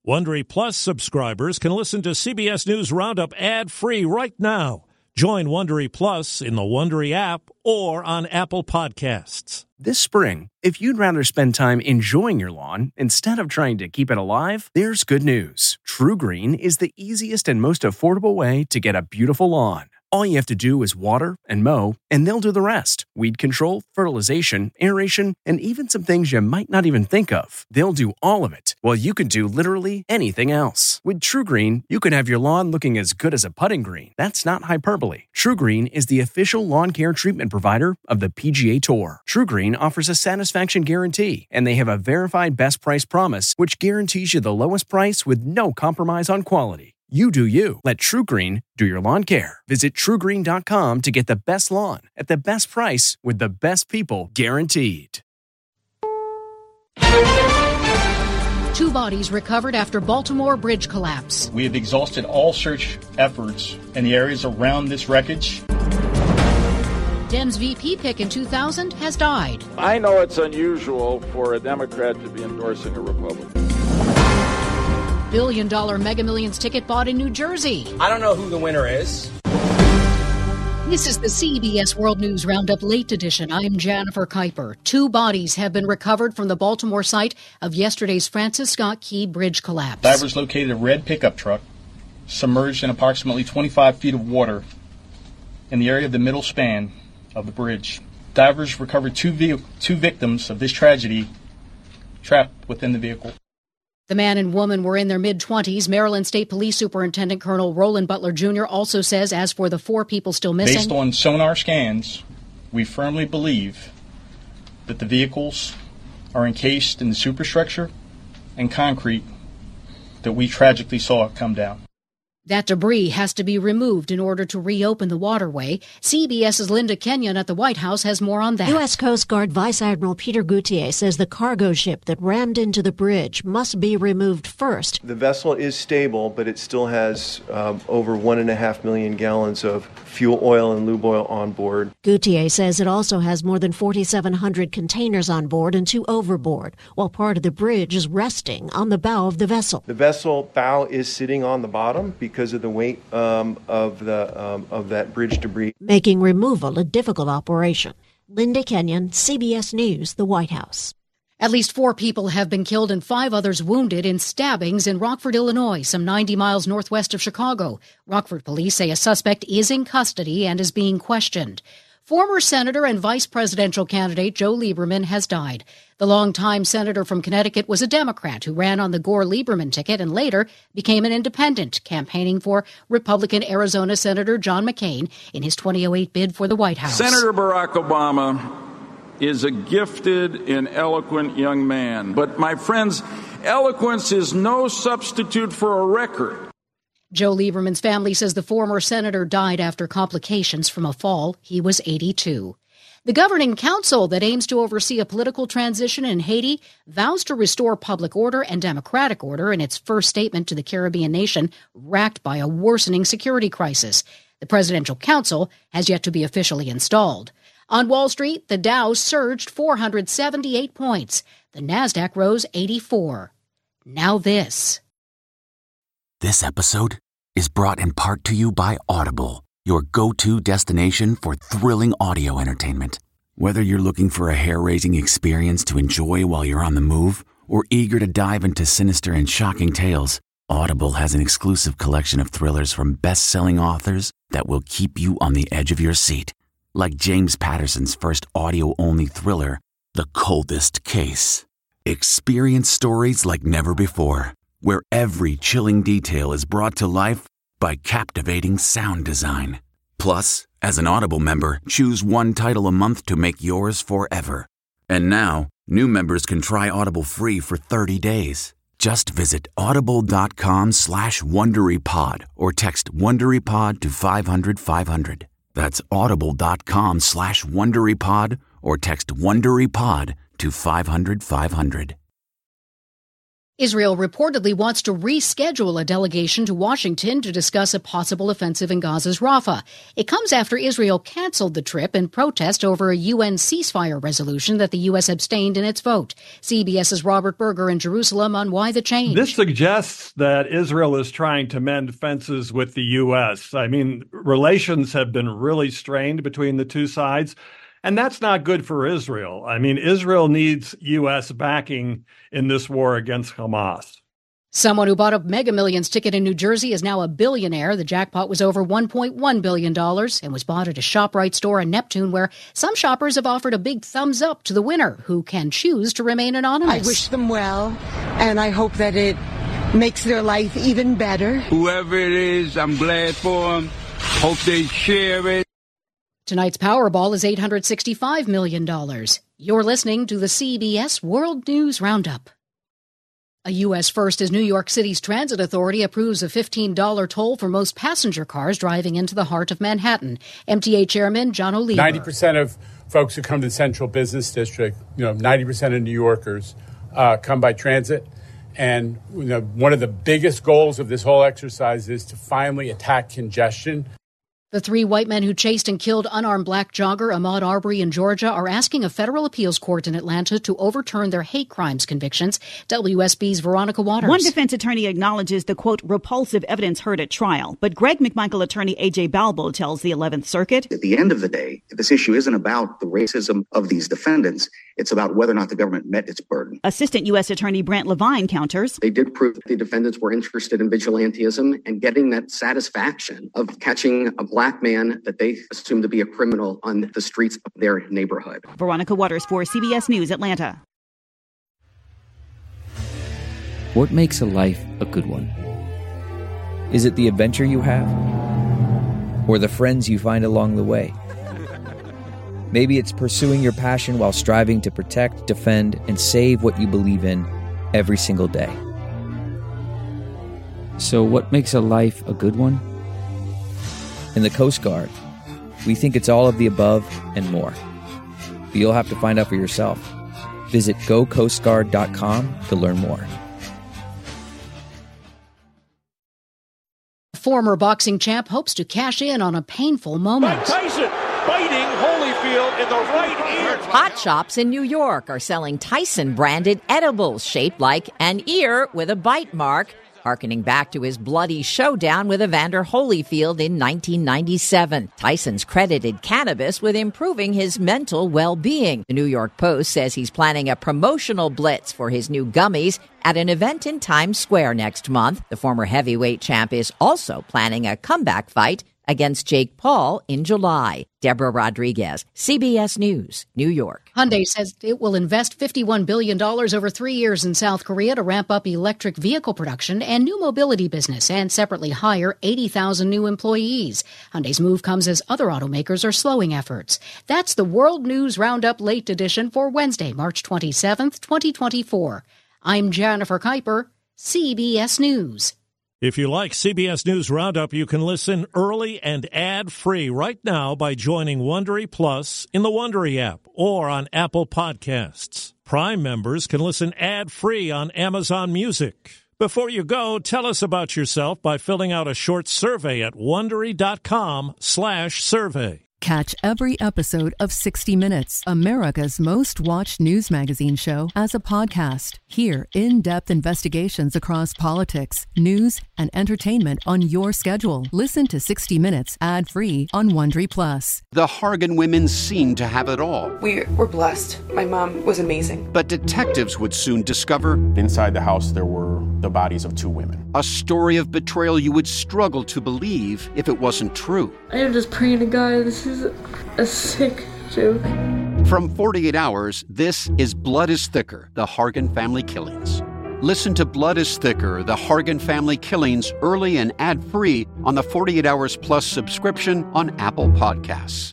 Wondery Plus subscribers can listen to CBS News Roundup ad-free right now. Join Wondery Plus in the Wondery app or on Apple Podcasts. This spring, if you'd rather spend time enjoying your lawn instead of trying to keep it alive, there's good news. True Green is the easiest and most affordable way to get a beautiful lawn. All you have to do is water and mow, and they'll do the rest. Weed control, fertilization, aeration, and even some things you might not even think of. They'll do all of it, while you can do literally anything else. With True Green, you can have your lawn looking as good as a putting green. That's not hyperbole. True Green is the official lawn care treatment provider of the PGA Tour. True Green offers a satisfaction guarantee, and they have a verified best price promise, which guarantees you the lowest price with no compromise on quality. You do you. Let True Green do your lawn care. Visit TrueGreen.com to get the best lawn at the best price with the best people guaranteed. 2 bodies recovered after Baltimore bridge collapse. We have exhausted all search efforts in the areas around this wreckage. Dems VP pick in 2000 has died. I know it's unusual for a Democrat to be endorsing a Republican. $1 billion Mega Millions ticket bought in New Jersey. I don't know who the winner is. This is the CBS World News Roundup Late Edition. I'm Jennifer Kuiper. 2 bodies have been recovered from the Baltimore site of yesterday's Francis Scott Key Bridge collapse. Divers located a red pickup truck submerged in approximately 25 feet of water in the area of the middle span of the bridge. Divers recovered two victims of this tragedy trapped within the vehicle. The man and woman were in their mid-20s. Maryland State Police Superintendent Colonel Roland Butler Jr. also says as for the 4 people still missing, based on sonar scans, we firmly believe that the vehicles are encased in the superstructure and concrete that we tragically saw come down. That debris has to be removed in order to reopen the waterway. CBS's Linda Kenyon at the White House has more on that. U.S. Coast Guard Vice Admiral Peter Goutier says the cargo ship that rammed into the bridge must be removed first. The vessel is stable, but it still has over 1.5 million gallons of fuel oil and lube oil on board. Goutier says it also has more than 4,700 containers on board and 2 overboard, while part of the bridge is resting on the bow of the vessel. The vessel bow is sitting on the bottom because of the weight of that bridge debris, making removal a difficult operation. Linda Kenyon, CBS News, the White House. At least 4 people have been killed and 5 others wounded in stabbings in Rockford, Illinois, some 90 miles northwest of Chicago. Rockford police say a suspect is in custody and is being questioned. Former Senator and Vice Presidential candidate Joe Lieberman has died. The longtime senator from Connecticut was a Democrat who ran on the Gore-Lieberman ticket and later became an independent, campaigning for Republican Arizona Senator John McCain in his 2008 bid for the White House. Senator Barack Obama is a gifted and eloquent young man. But, my friends, eloquence is no substitute for a record. Joe Lieberman's family says the former senator died after complications from a fall. He was 82. The governing council that aims to oversee a political transition in Haiti vows to restore public order and democratic order in its first statement to the Caribbean nation racked by a worsening security crisis. The presidential council has yet to be officially installed. On Wall Street, the Dow surged 478 points. The Nasdaq rose 84. Now this. This episode is brought in part to you by Audible, your go-to destination for thrilling audio entertainment. Whether you're looking for a hair-raising experience to enjoy while you're on the move or eager to dive into sinister and shocking tales, Audible has an exclusive collection of thrillers from best-selling authors that will keep you on the edge of your seat. Like James Patterson's first audio-only thriller, The Coldest Case. Experience stories like never before, where every chilling detail is brought to life by captivating sound design. Plus, as an Audible member, choose 1 title a month to make yours forever. And now, new members can try Audible free for 30 days. Just visit audible.com/WonderyPod or text WonderyPod to 500-500. That's audible.com/WonderyPod or text WonderyPod to 500-500. Israel reportedly wants to reschedule a delegation to Washington to discuss a possible offensive in Gaza's Rafah. It comes after Israel canceled the trip in protest over a UN ceasefire resolution that the U.S. abstained in its vote. CBS's Robert Berger in Jerusalem on why the change. This suggests that Israel is trying to mend fences with the U.S. I mean, relations have been really strained between the two sides. And that's not good for Israel. I mean, Israel needs U.S. backing in this war against Hamas. Someone who bought a Mega Millions ticket in New Jersey is now a billionaire. The jackpot was over $1.1 billion and was bought at a ShopRite store in Neptune, where some shoppers have offered a big thumbs up to the winner, who can choose to remain anonymous. I wish them well, and I hope that it makes their life even better. Whoever it is, I'm glad for them. Hope they share it. Tonight's Powerball is $865 million. You're listening to the CBS World News Roundup. A U.S. first as New York City's Transit Authority approves a $15 toll for most passenger cars driving into the heart of Manhattan. MTA Chairman John Oliver. 90% of folks who come to the Central Business District, 90% of New Yorkers come by transit. And one of the biggest goals of this whole exercise is to finally attack congestion. The three white men who chased and killed unarmed black jogger Ahmaud Arbery in Georgia are asking a federal appeals court in Atlanta to overturn their hate crimes convictions. WSB's Veronica Waters. One defense attorney acknowledges the, quote, repulsive evidence heard at trial. But Greg McMichael attorney A.J. Balbo tells the 11th Circuit. At the end of the day, this issue isn't about the racism of these defendants. It's about whether or not the government met its burden. Assistant U.S. Attorney Brent Levine counters. They did prove that the defendants were interested in vigilantism and getting that satisfaction of catching a black man that they assumed to be a criminal on the streets of their neighborhood. Veronica Waters for CBS News, Atlanta. What makes a life a good one? Is it the adventure you have? Or the friends you find along the way? Maybe it's pursuing your passion while striving to protect, defend, and save what you believe in every single day. So what makes a life a good one? In the Coast Guard, we think it's all of the above and more. But you'll have to find out for yourself. Visit gocoastguard.com to learn more. Former boxing champ hopes to cash in on a painful moment. Mike Tyson biting Holyfield in the right ear. Pot shops in New York are selling Tyson-branded edibles shaped like an ear with a bite mark, harkening back to his bloody showdown with Evander Holyfield in 1997. Tyson's credited cannabis with improving his mental well-being. The New York Post says he's planning a promotional blitz for his new gummies at an event in Times Square next month. The former heavyweight champ is also planning a comeback fight against Jake Paul in July. Deborah Rodriguez, CBS News, New York. Hyundai says it will invest $51 billion over 3 years in South Korea to ramp up electric vehicle production and new mobility business, and separately hire 80,000 new employees. Hyundai's move comes as other automakers are slowing efforts. That's the World News Roundup Late Edition for Wednesday, March 27th, 2024. I'm Jennifer Kuiper, CBS News. If you like CBS News Roundup, you can listen early and ad-free right now by joining Wondery Plus in the Wondery app or on Apple Podcasts. Prime members can listen ad-free on Amazon Music. Before you go, tell us about yourself by filling out a short survey at Wondery.com/survey. Catch every episode of 60 Minutes, America's most watched news magazine show, as a podcast. Hear in-depth investigations across politics, news, and entertainment on your schedule. Listen to 60 Minutes ad-free on Wondery Plus. The Hargan women seemed to have it all. We were blessed. My mom was amazing. But detectives would soon discover inside the house there were the bodies of 2 women. A story of betrayal you would struggle to believe if it wasn't true. I am just praying to God, this is a sick joke. From 48 Hours, this is Blood is Thicker, The Hargan Family Killings. Listen to Blood is Thicker, The Hargan Family Killings early and ad-free on the 48 Hours Plus subscription on Apple Podcasts.